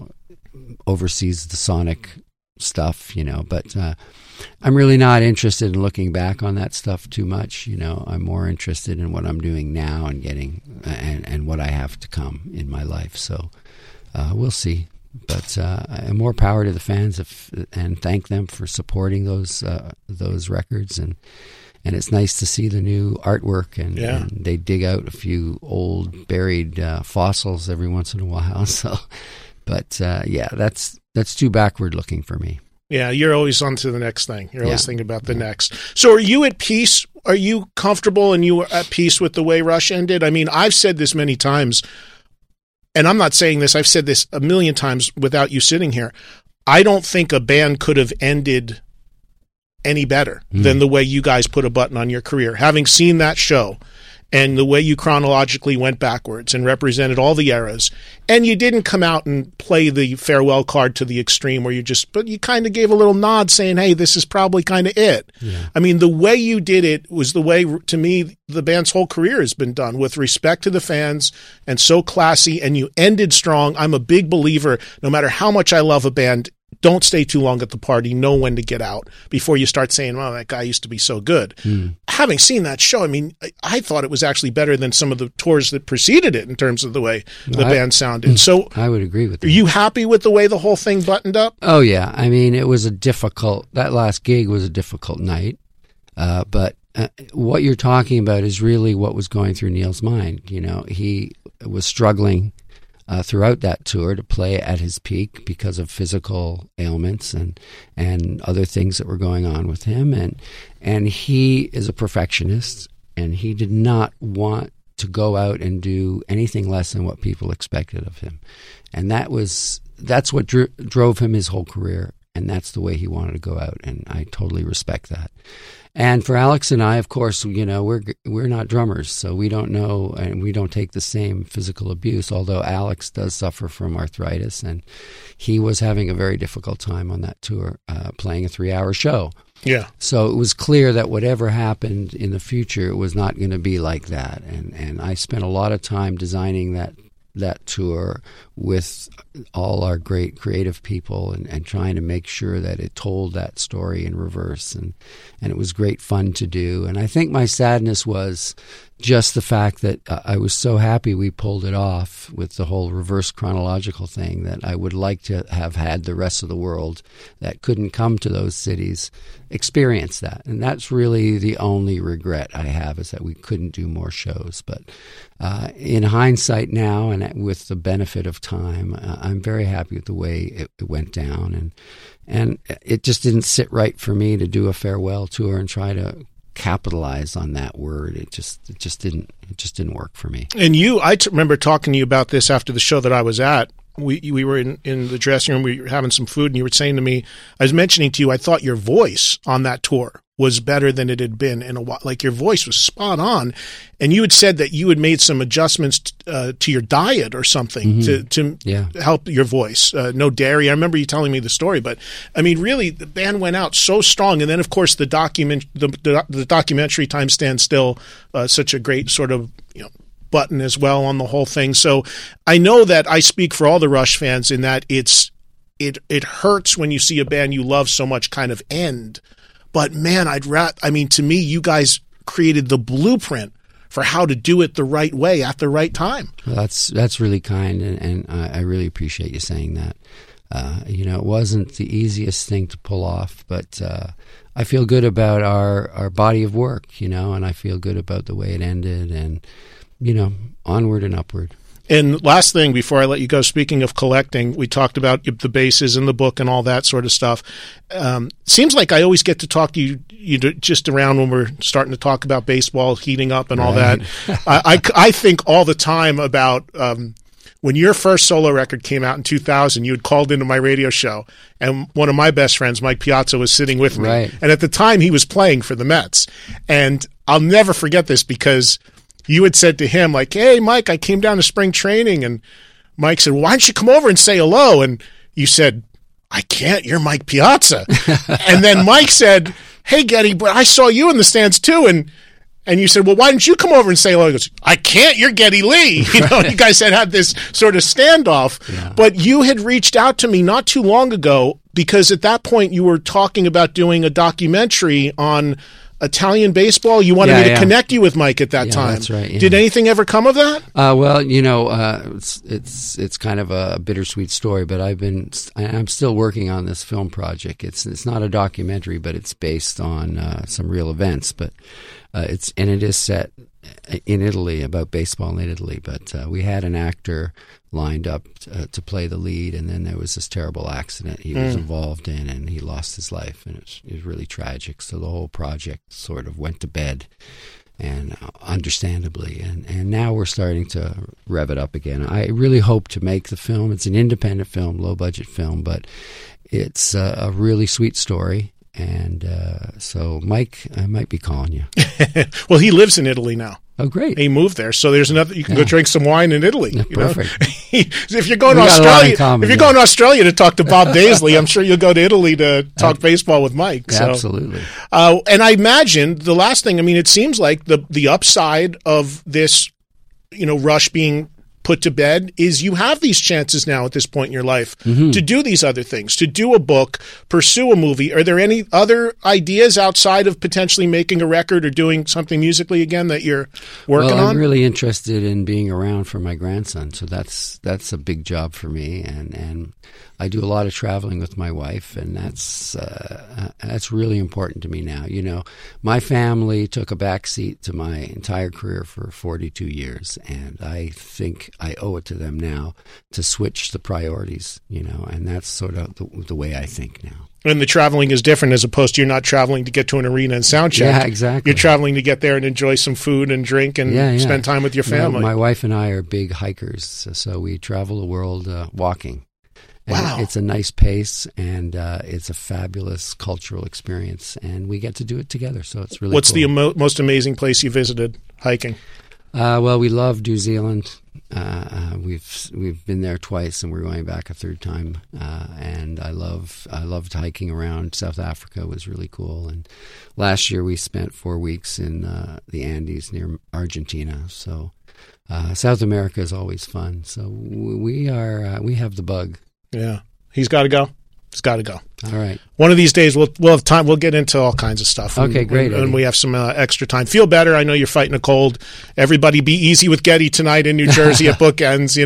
oversees the sonic stuff, but I'm really not interested in looking back on that stuff too much. I'm more interested in what I'm doing now and getting and what I have to come in my life. So we'll see. But more power to the fans and thank them for supporting those records. And it's nice to see the new artwork, and they dig out a few old buried fossils every once in a while. So, but that's too backward looking for me. Yeah, you're always on to the next thing. You're always thinking about the next. So are you at peace? Are you comfortable and you are at peace with the way Rush ended? I mean, I've said this many times, and I'm not saying this, I've said this a million times without you sitting here. I don't think a band could have ended any better than the way you guys put a button on your career. Having seen that show and the way you chronologically went backwards and represented all the eras, and you didn't come out and play the farewell card to the extreme where but you kind of gave a little nod saying, hey, this is probably kind of it. Yeah. I mean, the way you did it was the way, to me, the band's whole career has been done, with respect to the fans and so classy, and you ended strong. I'm a big believer, no matter how much I love a band, don't stay too long at the party. Know when to get out before you start saying, well, that guy used to be so good. Having seen that show, I mean, I thought it was actually better than some of the tours that preceded it in terms of the way the band sounded. So I would agree with that. Are you happy with the way the whole thing buttoned up? Oh, yeah. I mean, it was that last gig was a difficult night. But what you're talking about is really what was going through Neil's mind. He was struggling throughout that tour to play at his peak because of physical ailments and other things that were going on with him. And he is a perfectionist, and he did not want to go out and do anything less than what people expected of him. And that's what drove him his whole career, and that's the way he wanted to go out, and I totally respect that. And for Alex and I, of course, we're not drummers, so we don't know, and we don't take the same physical abuse, although Alex does suffer from arthritis, and he was having a very difficult time on that tour, playing a 3-hour show. Yeah. So it was clear that whatever happened in the future, it was not going to be like that. And I spent a lot of time designing that tour with all our great creative people and trying to make sure that it told that story in reverse. And it was great fun to do. And I think my sadness was just the fact that I was so happy we pulled it off with the whole reverse chronological thing, that I would like to have had the rest of the world that couldn't come to those cities experience that. And that's really the only regret I have, is that we couldn't do more shows. But in hindsight now, and with the benefit of time, I'm very happy with the way it went down. And it just didn't sit right for me to do a farewell tour and try to capitalize on that word. It just didn't work for me. And I remember talking to you about this after the show that I was at. We were in the dressing room, we were having some food, and you were saying to me, I was mentioning to you, I thought your voice on that tour was better than it had been in a while. Like, your voice was spot on. And you had said that you had made some adjustments to your diet or something to help your voice. No dairy. I remember you telling me the story, but I mean, really, the band went out so strong. And then, of course, the documentary Time Stands Still, such a great sort of, button as well on the whole thing. So I know that I speak for all the Rush fans in that it hurts when you see a band you love so much kind of end. But man, to me, you guys created the blueprint for how to do it the right way at the right time. Well, that's really kind, and I really appreciate you saying that. It wasn't the easiest thing to pull off, but I feel good about our body of work, and I feel good about the way it ended, and onward and upward. And last thing before I let you go, speaking of collecting, we talked about the bases in the book and all that sort of stuff. Seems like I always get to talk to you just around when we're starting to talk about baseball heating up and all that. I think all the time about when your first solo record came out in 2000, you had called into my radio show, and one of my best friends, Mike Piazza, was sitting with me. Right. And at the time, he was playing for the Mets. And I'll never forget this because you had said to him, like, hey, Mike, I came down to spring training. And Mike said, why don't you come over and say hello? And you said, I can't. You're Mike Piazza. And then Mike said, hey, Getty, but I saw you in the stands too. And you said, well, why don't you come over and say hello? He goes, I can't. You're Geddy Lee. You guys had this sort of standoff. Yeah. But you had reached out to me not too long ago because at that point you were talking about doing a documentary on Italian baseball. You wanted me to connect you with Mike at that time. That's right. Yeah. Did anything ever come of that? Well, it's kind of a bittersweet story, but I'm still working on this film project. It's not a documentary, but it's based on some real events. But it is set in Italy, about baseball in Italy. But we had an actor lined up to play the lead, and then there was this terrible accident he was involved in, and he lost his life, and it was really tragic. So the whole project sort of went to bed, and understandably, and now we're starting to rev it up again. I really hope to make the film. It's an independent film, low-budget film, but it's a really sweet story. And so, Mike, I might be calling you. Well, he lives in Italy now. Oh, great! He moved there, so there's another. You can go drink some wine in Italy. Yeah, perfect. If you're going to Australia, to talk to Bob Daisley, I'm sure you'll go to Italy to talk baseball with Mike. So. Absolutely. And I imagine the last thing. I mean, it seems like the upside of this, Rush being put to bed is you have these chances now at this point in your life to do these other things, to do a book, pursue a movie. Are there any other ideas outside of potentially making a record or doing something musically again that you're working on? I'm really interested in being around for my grandson, so that's a big job for me, and I do a lot of traveling with my wife, and that's really important to me now. My family took a backseat to my entire career for 42 years, and I think I owe it to them now to switch the priorities, and that's sort of the way I think now. And the traveling is different as opposed to you're not traveling to get to an arena and sound check. Yeah, exactly. You're traveling to get there and enjoy some food and drink and spend time with your family. My wife and I are big hikers, so we travel the world walking. Wow. It's a nice pace, and it's a fabulous cultural experience, and we get to do it together, so it's really What's cool. the most amazing place you visited hiking? Well, we love New Zealand. We've been there twice, and we're going back a third time. And I loved hiking around South Africa. It was really cool. And last year we spent 4 weeks in the Andes near Argentina. So South America is always fun. So we have the bug. Yeah, he's got to go. He's got to go. All right. One of these days we'll have time. We'll get into all kinds of stuff. Okay, great. And we have some extra time. Feel better. I know you're fighting a cold. Everybody be easy with Getty tonight in New Jersey at Bookends.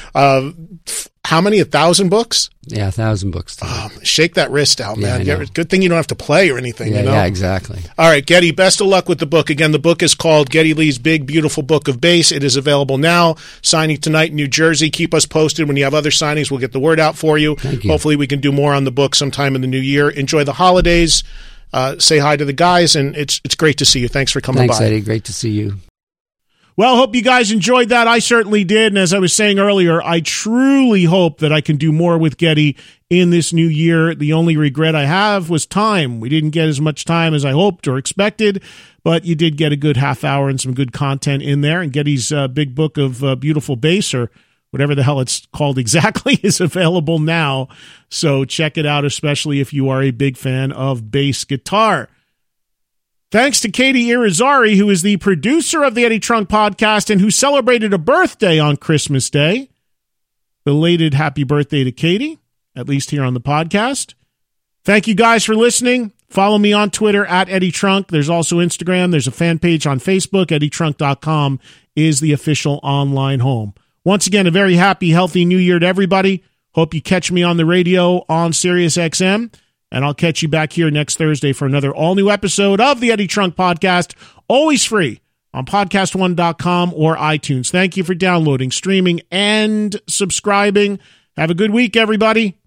How many? 1,000 books? Yeah, 1,000 books. Shake that wrist out, man. Good thing you don't have to play or anything. Yeah, exactly. All right, Getty, best of luck with the book. Again, the book is called Geddy Lee's Big, Beautiful Book of Bass. It is available now. Signing tonight in New Jersey. Keep us posted. When you have other signings, we'll get the word out for you. Thank you. Hopefully we can do more on the book sometime in the new year. Enjoy the holidays. Say hi to the guys, and it's great to see you. Thanks for coming by. Thanks, Eddie. Great to see you. Well, hope you guys enjoyed that. I certainly did. And as I was saying earlier, I truly hope that I can do more with Getty in this new year. The only regret I have was time. We didn't get as much time as I hoped or expected, but you did get a good half hour and some good content in there. And Getty's big book of Beautiful Bass, or whatever the hell it's called exactly, is available now. So check it out, especially if you are a big fan of bass guitar. Thanks to Katie Irizarry, who is the producer of the Eddie Trunk podcast and who celebrated a birthday on Christmas Day. Belated happy birthday to Katie, at least here on the podcast. Thank you guys for listening. Follow me on Twitter at Eddie Trunk. There's also Instagram. There's a fan page on Facebook. EddieTrunk.com is the official online home. Once again, a very happy, healthy new year to everybody. Hope you catch me on the radio on Sirius XM. And I'll catch you back here next Thursday for another all-new episode of the Eddie Trunk Podcast, always free on podcast1.com or iTunes. Thank you for downloading, streaming, and subscribing. Have a good week, everybody.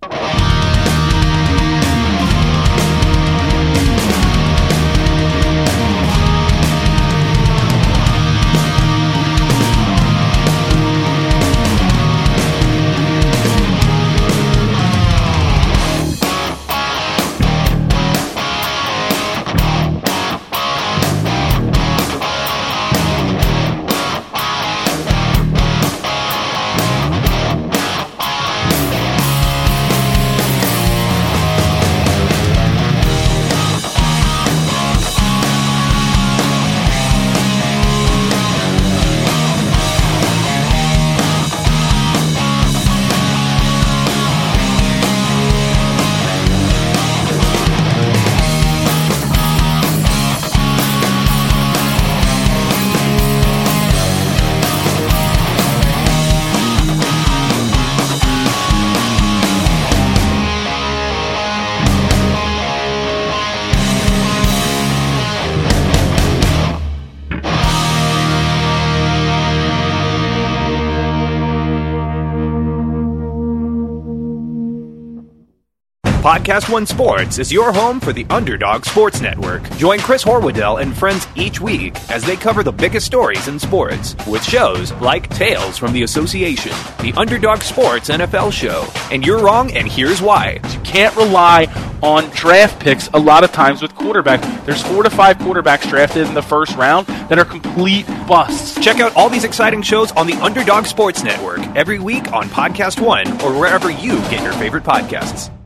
Podcast One Sports is your home for the Underdog Sports Network. Join Chris Horwoodell and friends each week as they cover the biggest stories in sports with shows like Tales from the Association, the Underdog Sports NFL Show, and You're Wrong and Here's Why. You can't rely on draft picks a lot of times with quarterbacks. There's 4 to 5 quarterbacks drafted in the first round that are complete busts. Check out all these exciting shows on the Underdog Sports Network every week on Podcast One or wherever you get your favorite podcasts.